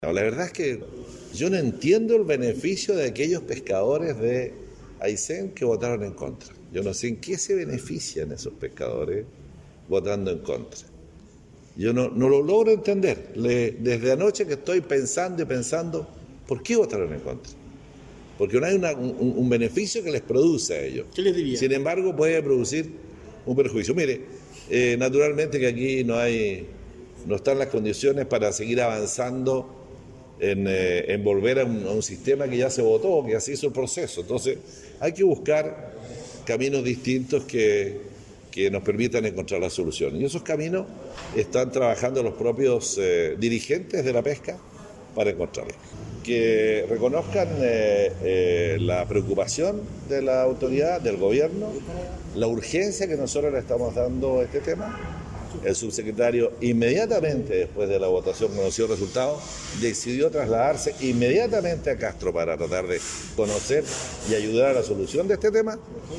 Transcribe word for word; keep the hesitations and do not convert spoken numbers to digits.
No, la verdad es que yo no entiendo el beneficio de aquellos pescadores de Aysén que votaron en contra. Yo no sé en qué se benefician esos pescadores votando en contra. Yo no, no lo logro entender. Le, desde anoche que estoy pensando y pensando, ¿por qué votaron en contra? Porque no hay una, un, un beneficio que les produce a ellos. ¿Qué les diría? Sin embargo, puede producir un perjuicio. Mire, eh, naturalmente que aquí no hay, no están las condiciones para seguir avanzando en, eh, en volver a un, a un sistema que ya se votó, que así hizo el proceso. Entonces, hay que buscar caminos distintos que, que nos permitan encontrar la solución. Y esos caminos están trabajando los propios eh, dirigentes de la pesca para encontrarlos. Que reconozcan eh, eh, la preocupación de la autoridad, del gobierno, la urgencia que nosotros le estamos dando a este tema. El subsecretario, inmediatamente después de la votación, conoció el resultado, decidió trasladarse inmediatamente a Castro para tratar de conocer y ayudar a la solución de este tema.